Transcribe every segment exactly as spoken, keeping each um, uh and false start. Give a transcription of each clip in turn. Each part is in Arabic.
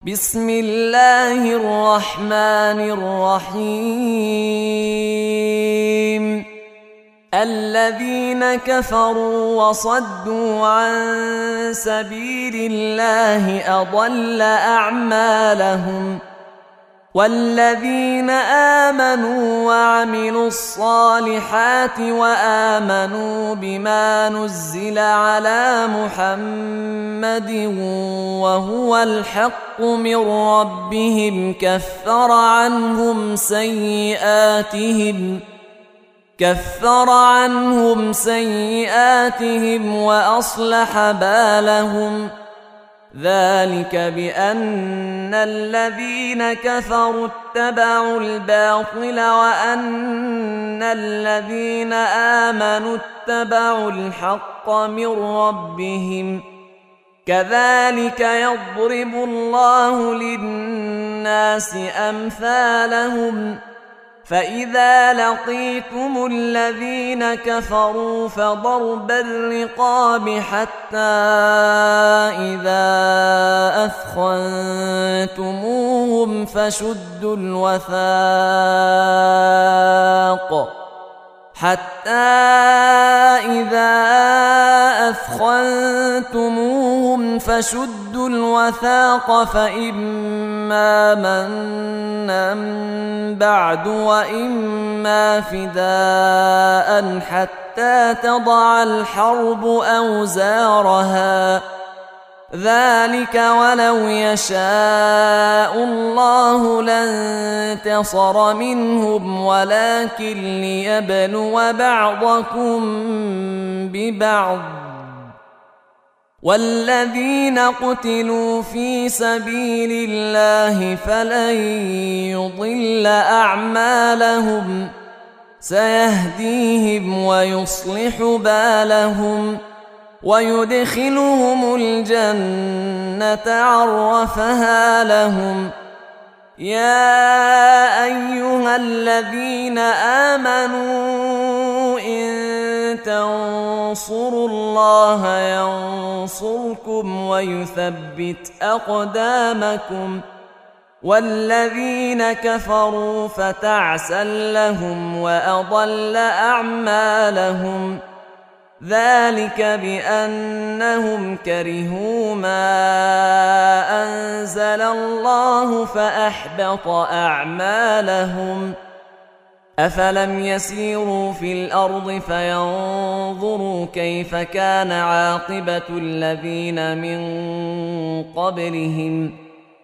بسم الله الرحمن الرحيم. الذين كفروا وصدوا عن سبيل الله أضل أعمالهم، والذين آمنوا وعملوا الصالحات وآمنوا بما نزل على محمد وهو الحق من ربهم كفر عنهم سيئاتهم كفر عنهم سيئاتهم وأصلح بالهم. ذلك بأن الذين كفروا اتبعوا الباطل وأن الذين آمنوا اتبعوا الحق من ربهم. كذلك يضرب الله للناس أمثالهم. فإذا لقيتم الذين كفروا فضرب الرقاب حتى إذا أثخنتموهم فشدوا الوثاق حتى إذا أثخنتموهم فشدوا الوثاق فإما منا بعد وإما فداء حتى تضع الحرب أوزارها. ذلك ولو يشاء الله لانتصر منهم ولكن ليبلو بعضكم ببعض. والذين قتلوا في سبيل الله فلن يضل أعمالهم سيهديهم ويصلح بالهم ويدخلهم الجنة عرفها لهم. يا أيها الذين آمنوا إن تنصروا الله ينصركم ويثبت أقدامكم. والذين كفروا فتعسا لهم وأضل أعمالهم. ذلك بأنهم كرهوا ما أنزل الله فأحبط أعمالهم. أفلم يسيروا في الأرض فينظروا كيف كان عاقبة الذين من قبلهم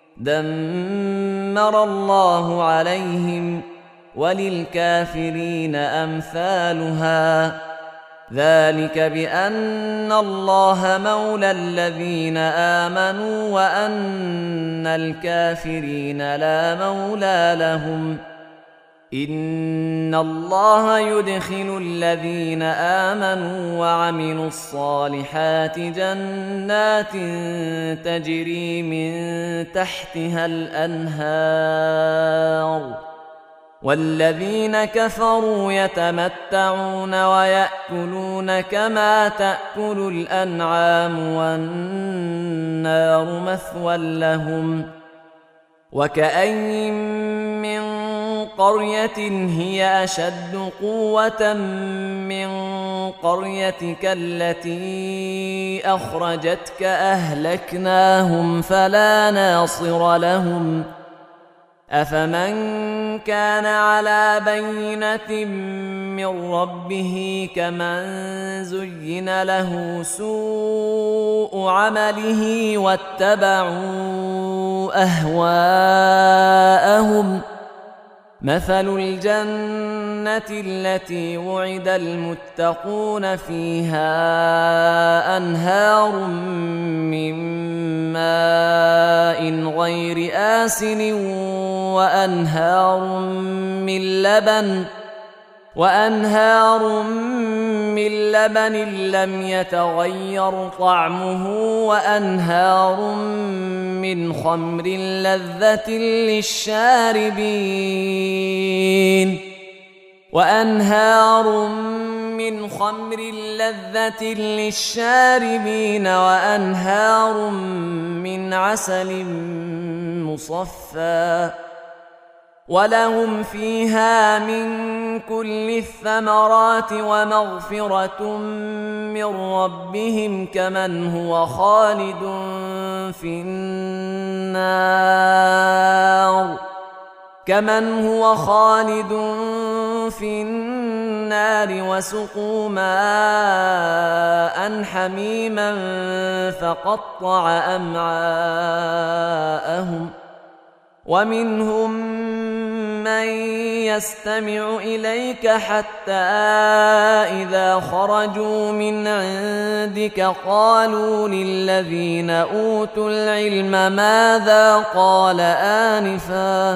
دمر الله عليهم وللكافرين أمثالها. ذلك بأن الله مولى الذين آمنوا وأن الكافرين لا مولى لهم. إن الله يدخل الذين آمنوا وعملوا الصالحات جنات تجري من تحتها الأنهار، والذين كفروا يتمتعون ويأكلون كما تأكل الأنعام والنار مثوى لهم. وكأين من قرية هي أشد قوة من قريتك التي أخرجتك أهلكناهم فلا ناصر لهم. أفمن كان على بينة من ربه كمن زين له سوء عمله واتبعوا أهواءهم. مثل الجنة التي وعد المتقون فيها أنهار من ماء غير آسن وأنهار من لبن وأنهار من لبن لم يتغير طعمه وأنهار من خمر لذة للشاربين وأنهار من من خمر لذة للشاربين وأنهار من عسل مصفى ولهم فيها من كل الثمرات ومغفرة من ربهم كمن هو خالد في النار كمن هو خالد في النار وسقوا ماء حميما فقطع أمعاءهم ومنهم من يستمع إليك حتى إذا خرجوا من عندك قالوا للذين أوتوا العلم ماذا قال آنفا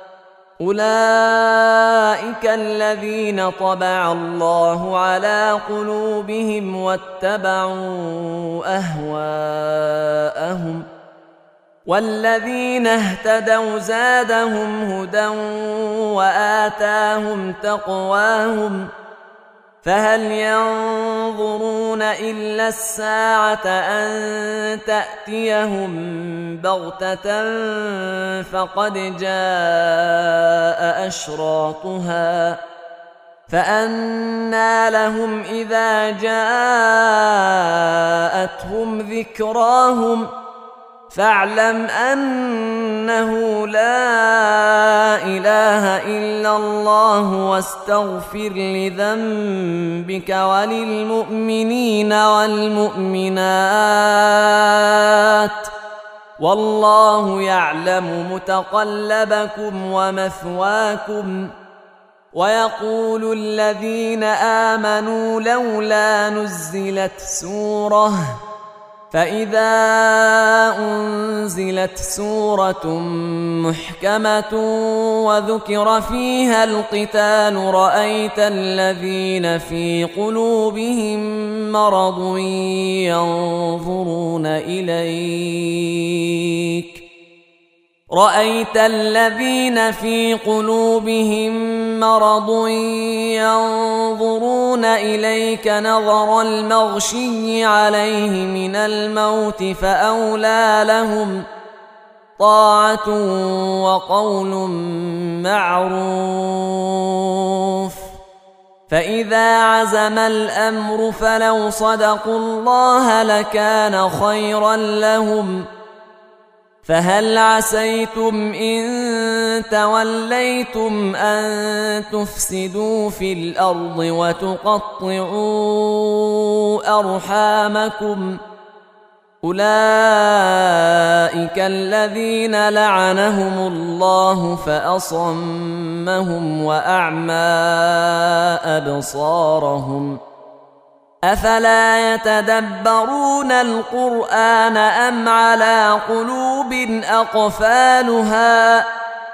أولئك الذين طبع الله على قلوبهم واتبعوا أهواءهم والذين اهتدوا زادهم هدى وآتاهم تقواهم فهل ينظرون إلا الساعة أن تأتيهم بغتة فقد جاء أشراطها فأنى لهم إذا جاءتهم ذكراهم فاعلم أنه لا إله إلا الله واستغفر لذنبك وللمؤمنين والمؤمنات والله يعلم متقلبكم ومثواكم ويقول الذين آمنوا لولا نزلت سورة فإذا أنزلت سورة محكمة وذكر فيها القتال رأيت الذين في قلوبهم مرض ينظرون إليك رأيت الذين في قلوبهم مرض ينظرون إليك نظر المغشي عليه من الموت فأولى لهم طاعة وقول معروف فإذا عزم الأمر فلو صدقوا الله لكان خيرا لهم فهل عسيتم إن توليتم أن تفسدوا في الأرض وتقطعوا أرحامكم أولئك الذين لعنهم الله فأصمهم وأعمى أبصارهم أفلا يتدبرون القرآن أم على قلوب أقفالها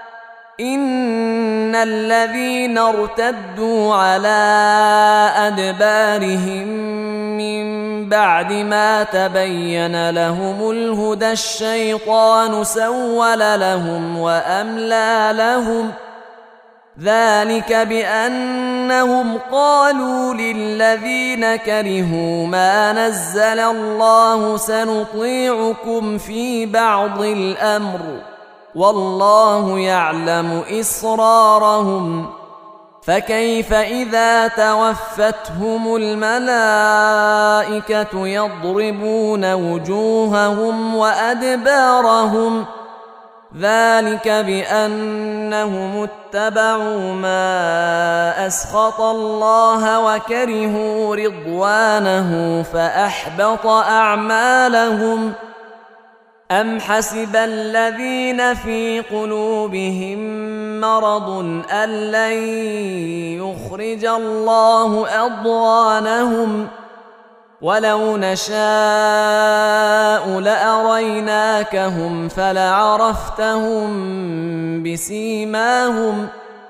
إن الذين ارتدوا على أدبارهم من بعد ما تبين لهم الهدى الشيطان سول لهم وأملى لهم ذلك بأنهم قالوا للذين كرهوا ما نزل الله سنطيعكم في بعض الأمر والله يعلم إسرارهم فكيف إذا توفتهم الملائكة يضربون وجوههم وأدبارهم ذلك بأنهم اتبعوا ما أسخط الله وكرهوا رضوانه فأحبط أعمالهم أم حسب الذين في قلوبهم مرض أن لن يخرج الله أضغانهم ولو نشاء لأريناكهم فلعرفتهم بسيماهم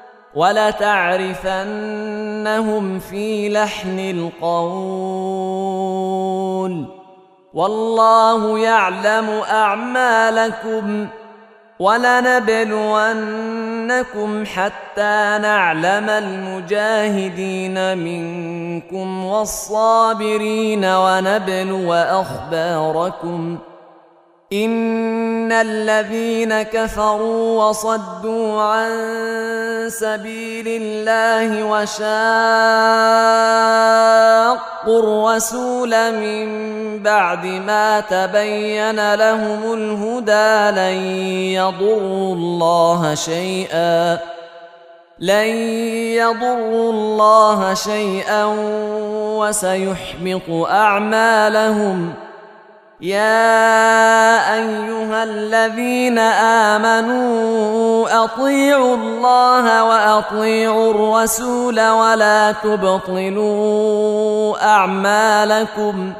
ولتعرفنهم في لحن القول والله يعلم أعمالكم ولنبلونكم حتى نعلم المجاهدين منكم والصابرين ونبلو أخباركم إن الذين كفروا وصدوا عن سبيل الله وشاقوا الرسول من بعد ما تبين لهم الهدى لن يضروا الله شيئا لن يضروا الله شيئا وسيحبط أعمالهم يا أيها الذين آمنوا أطيعوا الله وأطيعوا الرسول ولا تبطلوا أعمالكم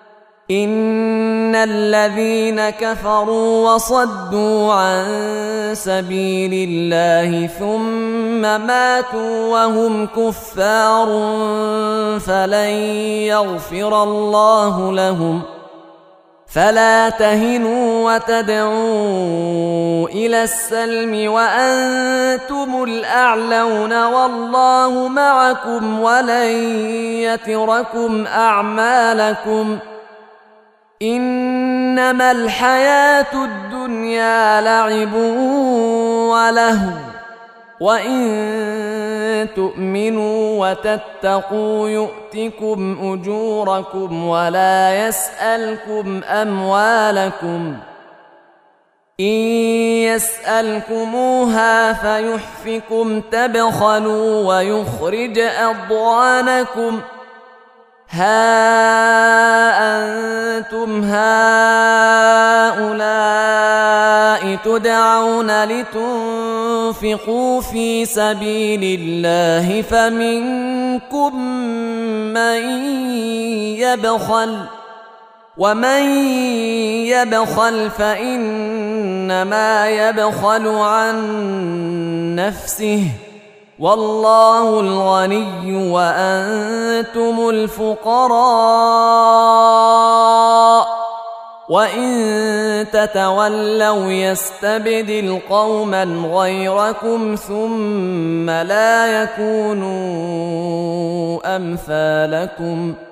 إن الذين كفروا وصدوا عن سبيل الله ثم ماتوا وهم كفار فلن يغفر الله لهم فلا تهنوا وتدعوا إلى السلم وأنتم الأعلون والله معكم ولن يتركم أعمالكم إنما الحياة الدنيا لعب ولهو وإن تؤمنوا وتتقوا يؤتكم أجوركم ولا يسألكم أموالكم إن يسألكموها فيحفكم تبخلوا ويخرج أضغانكم ها أنتم هؤلاء تدعون لتنفقوا في سبيل الله فمنكم من يبخل ومن يبخل فإنما يبخل عن نفسه والله الغني وأنتم الفقراء وإن تتولوا يستبدل قوما غيركم ثم لا يكونوا أمثالكم